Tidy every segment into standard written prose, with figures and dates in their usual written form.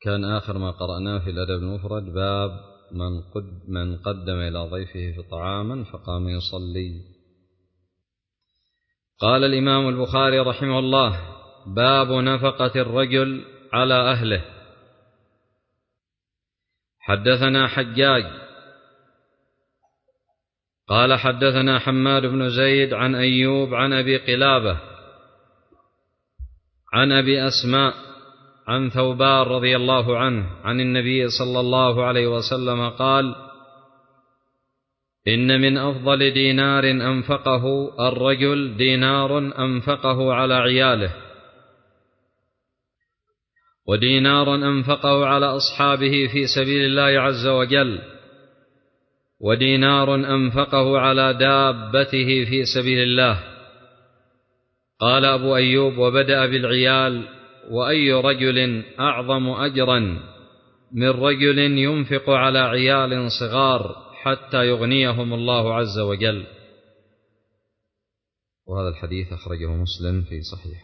كان آخر ما قرأناه في الأدب المفرد باب من قدم إلى ضيفه طعاما فقام يصلي. قال الإمام البخاري رحمه الله: باب نفقة الرجل على أهله. حدثنا حجاج قال حدثنا حماد بن زيد عن أيوب عن أبي قلابة عن أبي أسماء عن ثوبان رضي الله عنه عن النبي صلى الله عليه وسلم قال: إن من أفضل دينار أنفقه الرجل دينار أنفقه على عياله، ودينار أنفقه على أصحابه في سبيل الله عز وجل، ودينار أنفقه على دابته في سبيل الله. قال أبو أيوب: وبدأ بالعيال، وأي رجل أعظم أجرا من رجل ينفق على عيال صغار حتى يغنيهم الله عز وجل. وهذا الحديث أخرجه مسلم في صحيحه.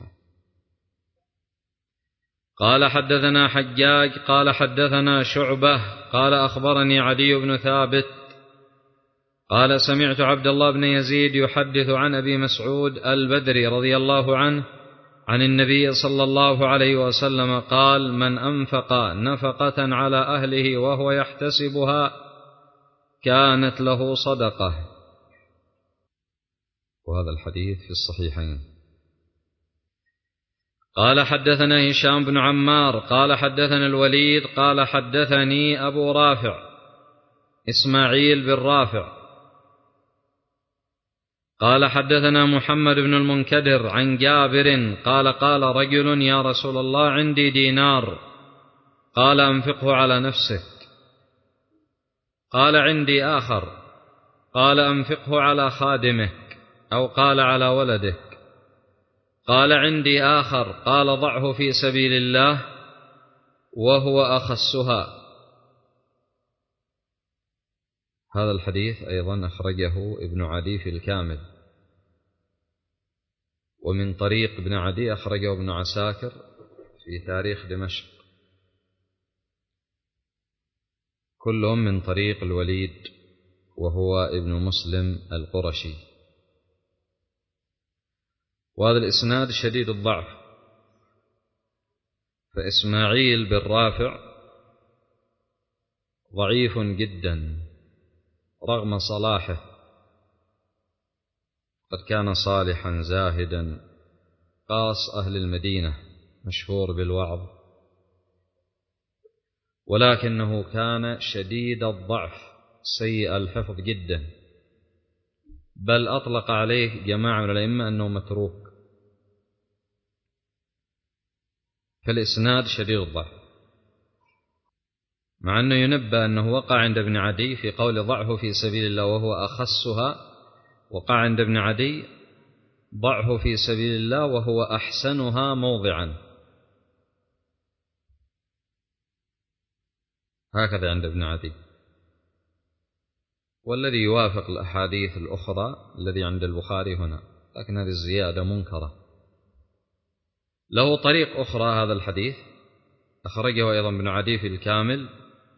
قال حدثنا حجاج قال حدثنا شعبة قال أخبرني عدي بن ثابت قال سمعت عبد الله بن يزيد يحدث عن أبي مسعود البدري رضي الله عنه عن النبي صلى الله عليه وسلم قال: من أنفق نفقة على أهله وهو يحتسبها كانت له صدقة. وهذا الحديث في الصحيحين. قال حدثنا هشام بن عمار قال حدثنا الوليد قال حدثني أبو رافع إسماعيل بن رافع قال حدثنا محمد بن المنكدر عن جابر قال: قال رجل: يا رسول الله عندي دينار. قال: أنفقه على نفسك. قال: عندي آخر. قال: أنفقه على خادمك، أو قال على ولدك. قال: عندي آخر. قال: ضعه في سبيل الله وهو أخسها. هذا الحديث أيضا أخرجه ابن عدي في الكامل، ومن طريق ابن عدي أخرجه ابن عساكر في تاريخ دمشق، كلهم من طريق الوليد وهو ابن مسلم القرشي. وهذا الإسناد شديد الضعف، فإسماعيل بن رافع ضعيف جدا رغم صلاحه، قد كان صالحا زاهدا قاص أهل المدينة مشهور بالوعظ، ولكنه كان شديد الضعف سيء الحفظ جدا، بل أطلق عليه جماعة من الأئمة أنه متروك. فالإسناد شديد الضعف، مع أنه ينبأ أنه وقع عند ابن عدي في قول ضعه في سبيل الله وهو أخسها، وقع عند ابن عدي ضعه في سبيل الله وهو أحسنها موضعا، هكذا عند ابن عدي. والذي يوافق الأحاديث الأخرى الذي عند البخاري هنا، لكن هذه الزيادة منكرة. له طريق أخرى هذا الحديث أخرجه أيضا ابن عدي في الكامل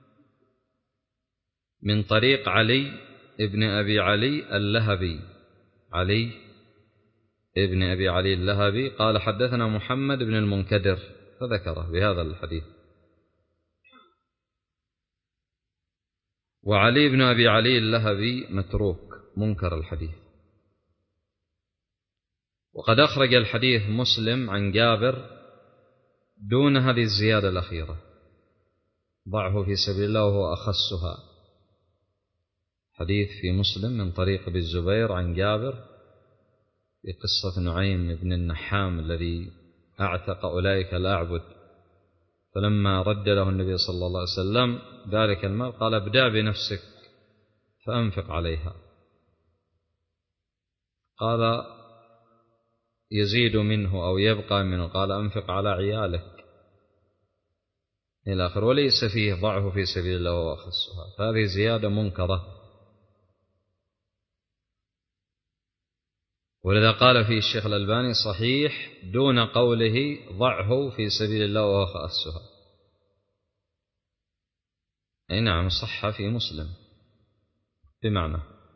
من طريق علي ابن أبي علي اللهبي، علي ابن أبي علي اللهبي قال حدثنا محمد بن المنكدر، فذكره بهذا الحديث. وعلي بن أبي علي اللهبي متروك منكر الحديث. وقد أخرج الحديث مسلم عن جابر دون هذه الزيادة الأخيرة، ضعه في سبيل الله وهو أخسها. حديث في مسلم من طريق ابي الزبير عن جابر في قصة نعيم بن النحام الذي أعتق أولئك الأعبد، فلما رد له النبي صلى الله عليه وسلم ذلك المال قال: ابدأ بنفسك فأنفق عليها. قال: يزيد منه أو يبقى منه؟ قال: أنفق على عيالك إلى آخر، وليس فيه ضعه في سبيل الله وأخسها. فهذه زيادة منكرة، ولذا قال فيه الشيخ الألباني صحيح دون قوله ضعه في سبيل الله وأخسها. أي نعم، صح في مسلم بمعنى.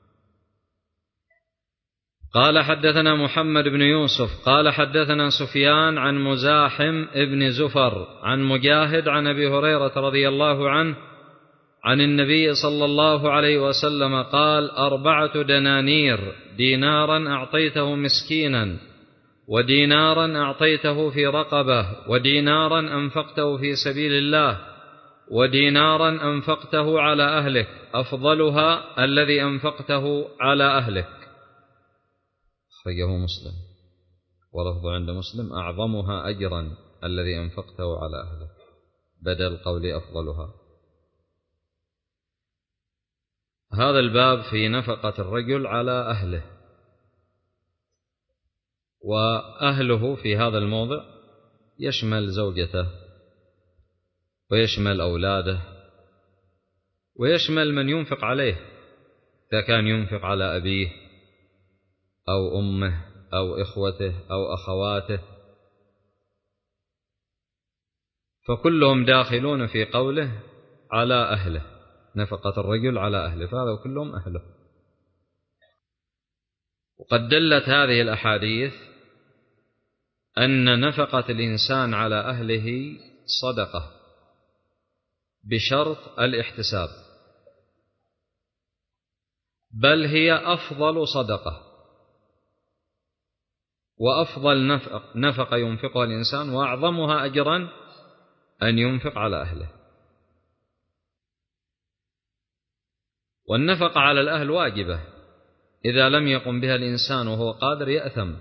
قال حدثنا محمد بن يوسف قال حدثنا سفيان عن مزاحم ابن زفر عن مجاهد عن أبي هريرة رضي الله عنه عن النبي صلى الله عليه وسلم قال: 4 دنانير، دينارا أعطيته مسكينا، ودينارا أعطيته في رقبة، ودينارا أنفقته في سبيل الله، ودينارا أنفقته على أهلك، أفضلها الذي أنفقته على أهلك. أخرجه مسلم، ولفظ عند مسلم: أعظمها أجرا الذي أنفقته على أهلك، بدل قول أفضلها. هذا الباب في نفقة الرجل على أهله، وأهله في هذا الموضع يشمل زوجته، ويشمل أولاده، ويشمل من ينفق عليه، إذا كان ينفق على أبيه أو أمه أو إخوته أو أخواته، فكلهم داخلون في قوله على أهله، نفقة الرجل على أهله، فهذا كلهم أهله. وقد دلت هذه الأحاديث أن نفقة الإنسان على أهله صدقة بشرط الاحتساب، بل هي أفضل صدقة وأفضل نفقة ينفقها الإنسان، وأعظمها أجرا أن ينفق على أهله. والنفقة على الأهل واجبة، إذا لم يقم بها الإنسان وهو قادر يأثم،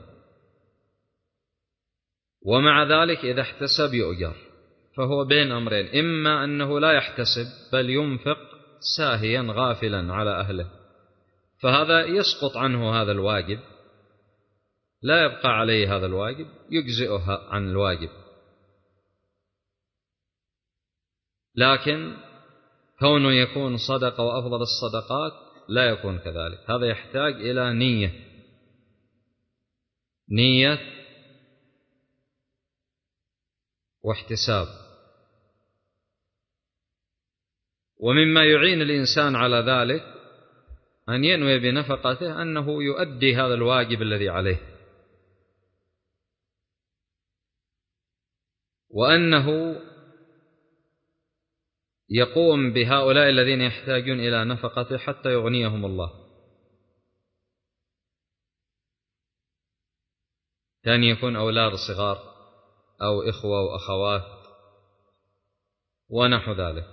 ومع ذلك إذا احتسب يؤجر. فهو بين أمرين: إما أنه لا يحتسب بل ينفق ساهيا غافلا على أهله، فهذا يسقط عنه هذا الواجب، لا يبقى عليه هذا الواجب، يجزئه عن الواجب. لكن كونه يكون صدقة وأفضل الصدقات لا يكون كذلك، هذا يحتاج إلى نية واحتساب. ومما يعين الإنسان على ذلك أن ينوي بنفقته أنه يؤدي هذا الواجب الذي عليه، وأنه يقوم بهؤلاء الذين يحتاجون إلى نفقته حتى يغنيهم الله. كان يكون أولاد صغار أو إخوة وأخوات ونحو ذلك،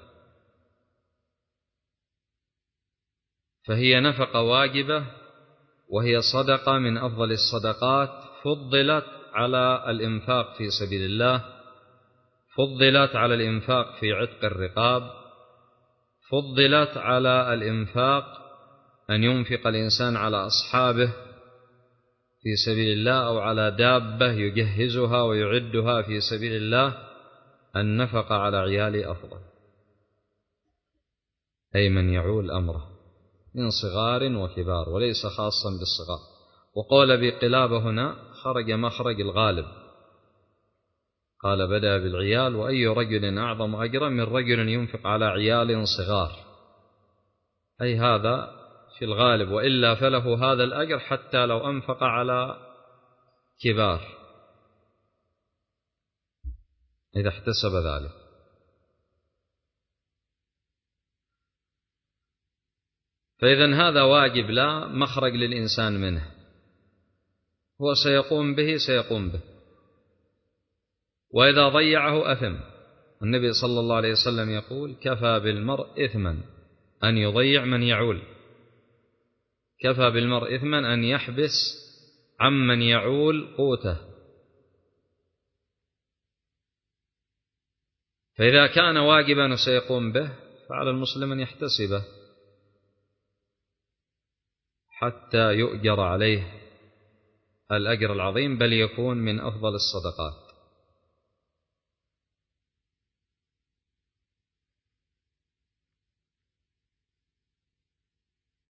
فهي نفقة واجبة، وهي صدقة من أفضل الصدقات، فضلت على الإنفاق في سبيل الله، فضلت على الإنفاق في عتق الرقاب، فضلت على الإنفاق أن ينفق الإنسان على أصحابه في سبيل الله، أو على دابة يجهزها ويعدها في سبيل الله. النفقة على عياله أفضل، أي من يعول أمره من صغار وكبار، وليس خاصا بالصغار. وقول بقلابة هنا خرج مخرج الغالب، قال: بدأ بالعيال، وأي رجل أعظم أجرا من رجل ينفق على عيال صغار، أي هذا في الغالب، وإلا فله هذا الأجر حتى لو أنفق على كبار إذا احتسب ذلك. فإذن هذا واجب لا مخرج للإنسان منه، هو سيقوم به، وإذا ضيعه أثم. النبي صلى الله عليه وسلم يقول: كفى بالمرء إثما أن يضيع من يعول، كفى بالمرء إثما أن يحبس عمن يعول قوته. فإذا كان واجبا وسيقوم به، فعلى المسلم أن يحتسبه حتى يؤجر عليه الأجر العظيم، بل يكون من أفضل الصدقات.